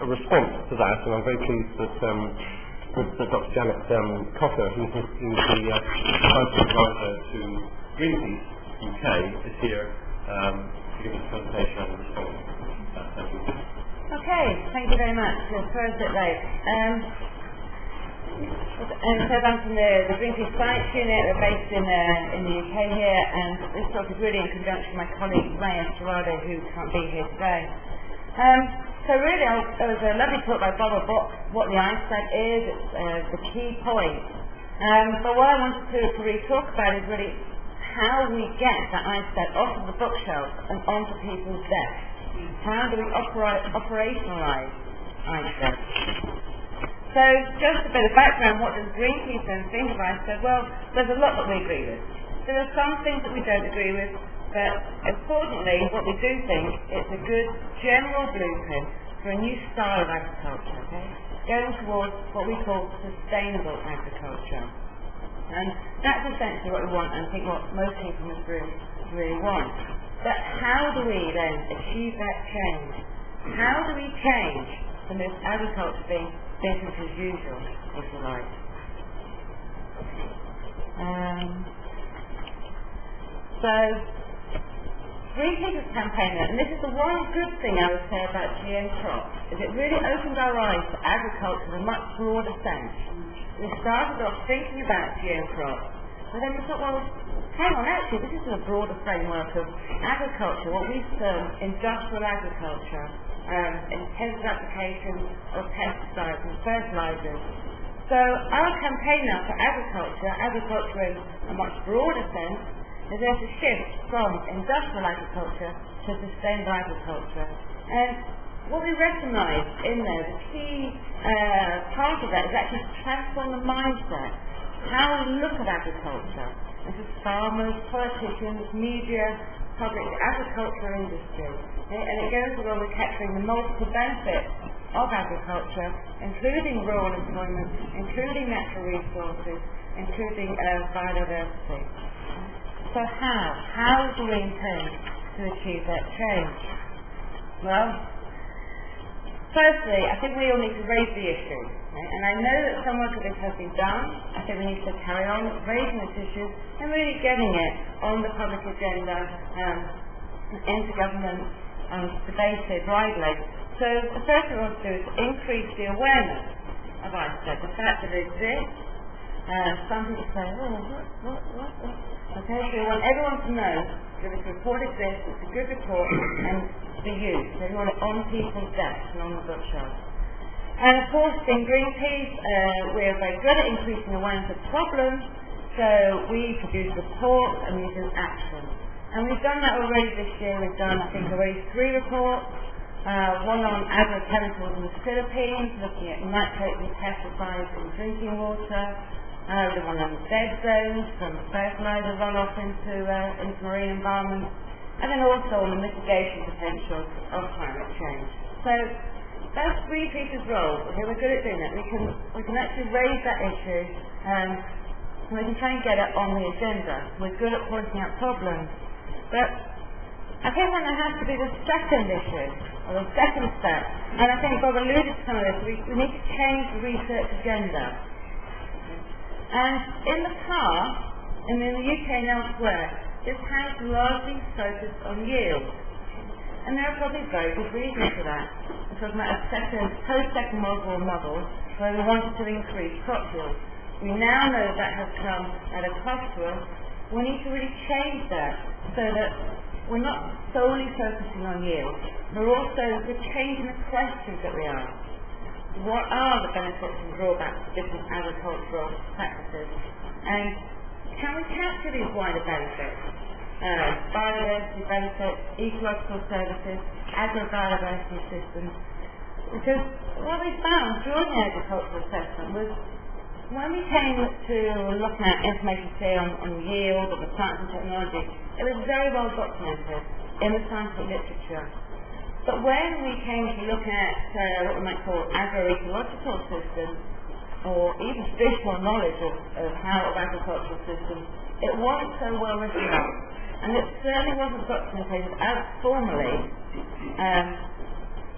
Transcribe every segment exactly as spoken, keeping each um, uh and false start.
response to that, and I'm very pleased that, um, that Doctor Janet um, Cotter, who's, who's the uh, scientific advisor to Greenpeace U K, is here um, to give us a presentation on the response. Uh, thank you. Okay, thank you very much. It's a bit late. Um, And so I'm from the, the Greenpeace Science Unit. We're based in, uh, in the U K here, and this talk is really in conjunction with my colleague Ray Esterado, who can't be here today. Um, so really, I, there was a lovely talk by Bob about what the ICESat is. It's uh, the key point. Um, but what I wanted to, to really talk about is really how we get that ICESat off of the bookshelf and onto people's desks. How do we operate, operationalise ICESat? So, just a bit of background, what does Greenpeace then think of ICESat? Well, there's a lot that we agree with. There are some things that we don't agree with, but importantly, what we do think is a good general blueprint for a new style of agriculture, okay? Going towards what we call sustainable agriculture. And that's essentially what we want, and I think what most people in this room really want. But how do we then achieve that change? How do we change from this agriculture being business as usual, if you like? Um, so, Greenpeace's campaign, and this is the one good thing I would say about G M crops, is it really opened our eyes to agriculture in a much broader sense. We started off thinking about G M crops, but then we thought, well, hang on, actually, this is a broader framework of agriculture, what we term industrial agriculture. Um, intensive application of pesticides and fertilizers. So our campaign now for agriculture, agriculture in a much broader sense, is there's a shift from industrial agriculture to sustainable agriculture. And what we recognise in there, the key uh, part of that is actually to transform the mindset, how we look at agriculture. This is farmers, politicians, media, public, agriculture industry. And it goes along with capturing the multiple benefits of agriculture, including rural employment, including natural resources, including uh, biodiversity. So how? How do we intend to achieve that change? Well, firstly, I think we all need to raise the issue. Right? And I know that some work of this has been done. I think we need to carry on raising this issue and really getting it on the public agenda, um, into government, and debated widely. So the first thing we want to do is increase the awareness of ICESat, the fact that it exists. Uh, some people say, oh, what, what, what, what? Okay, so we want everyone to know that this report exists, it's a good report, and to be used. So we want it on people's desks and on the bookshelf. And of course, in Greenpeace, uh, we are very good at increasing awareness of problems, so we produce reports and we do action. And we've done that already this year. We've done, I think, already three reports. Uh, one on agrochemicals in the Philippines, looking at nitrates and pesticides in drinking water. Uh, the one on dead zones, from fertilizer runoff into, uh, into marine environment. And then also on the mitigation potential of climate change. So that's Greenpeace's role. Okay, we're good at doing that. We can, we can actually raise that issue, um, and we can try and get it on the agenda. We're good at pointing out problems. But I think then there has to be the second issue, or the second step, and I think Bob alluded to some of this. We, we need to change the research agenda. And in the past, and in the U K and elsewhere, this has largely focused on yield. And there are probably very good reasons for that. We're talking about a second, post-second World War model, where we wanted to increase crop yield. We now know that has come at a cost to us. We need to really change that so that we're not solely focusing on yield. We're also we're changing the questions that we ask. What are the benefits and drawbacks of different agricultural practices? And can we capture these wider benefits? Uh, biodiversity benefits, ecological services, agrobiodiversity systems. Because what we found during the agricultural assessment was when we came to looking at information, say, on, on yield or the science and technology, it was very well documented in the scientific literature. But when we came to look at uh, what we might call agroecological systems, or even traditional knowledge of, of how of agricultural systems, it wasn't so well written up. And it certainly wasn't documented as formally um,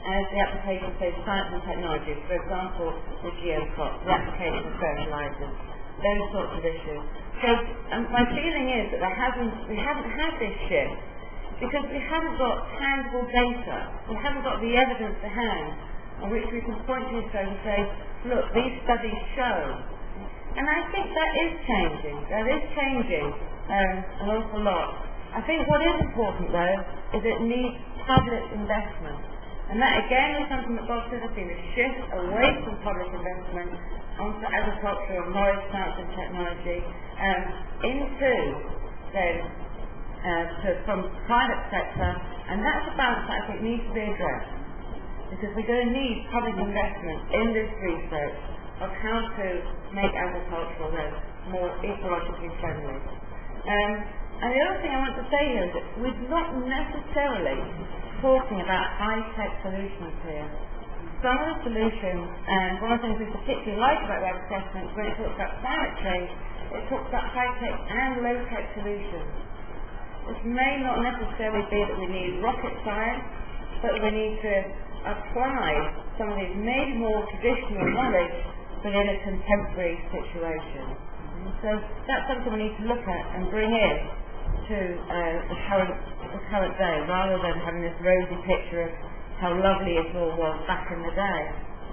as the application of, say, science and technology, for example, the geocrop, the application of fertilizers, those sorts of issues. So um, my feeling is that there hasn't, we haven't had this shift because we haven't got tangible data, we haven't got the evidence to hand on which we can point to and say, look, these studies show. And I think that is changing, that is changing um, an awful lot. I think what is important though is it needs public investment. And that again is something that Bob said has been a shift away from public investment onto agriculture and knowledge, science and technology, um, into then uh, to, from private sector, and that's a balance that I think needs to be addressed. Because we're going to need public investment in this research of how to make agricultural then more ecologically friendly. Um, and the other thing I want to say here is that we're not necessarily talking about high-tech solutions here. Some of the solutions, and one of the things we particularly like about the assessment when it talks about climate change, it talks about high-tech and low-tech solutions. This may not necessarily be that we need rocket science, but we need to apply some of these maybe more traditional knowledge within a contemporary situation. And so that's something we need to look at and bring in to uh, the current the current day, rather than having this rosy picture of how lovely it all was back in the day.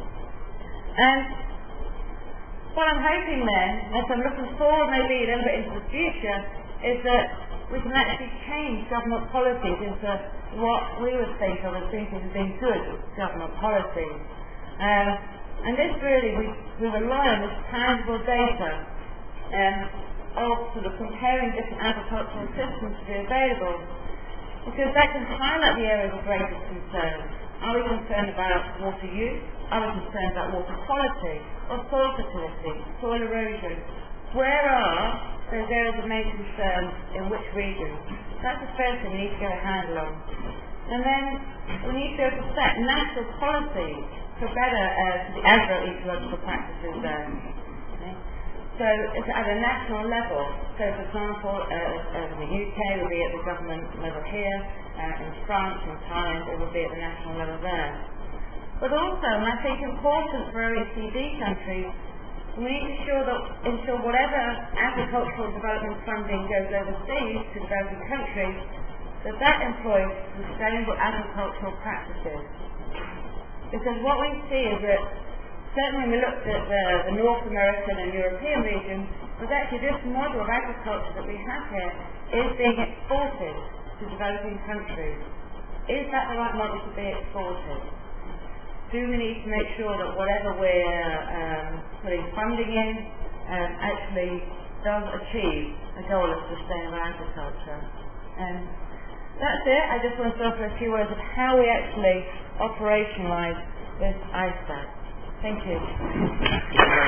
And what I'm hoping then, as I'm looking forward maybe a little bit into the future, is that we can actually change government policies into what we would think of as thinking as being good government policies. Um, and this really, we, we rely on this tangible data um, of sort of comparing different agricultural systems to be available, because that can highlight the areas of greatest concern. Are we concerned about water use? Are we concerned about water quality or soil fertility, soil erosion? Where are those areas of main concern in which regions? That's the first thing we need to get a handle on. And then we need to be able to set national policies for better uh, the agro-ecological practices there. Okay? So it's at a national level. So for example, uh, uh, in the U K it will be at the government level here, uh, in France, in Thailand it will be at the national level there. But also, and I think important for O E C D countries, we need to ensure that ensure whatever agricultural development funding goes overseas to developing countries, that that employs sustainable agricultural practices. Because what we see is that certainly when we looked at the, the North American and European region, was actually this model of agriculture that we have here is being exported to developing countries. Is that the right model to be exported? Do we need to make sure that whatever we're um, putting funding in um, actually does achieve the goal of sustainable agriculture? And that's it. I just want to offer a few words of how we actually operationalise this I S A C. Thank you.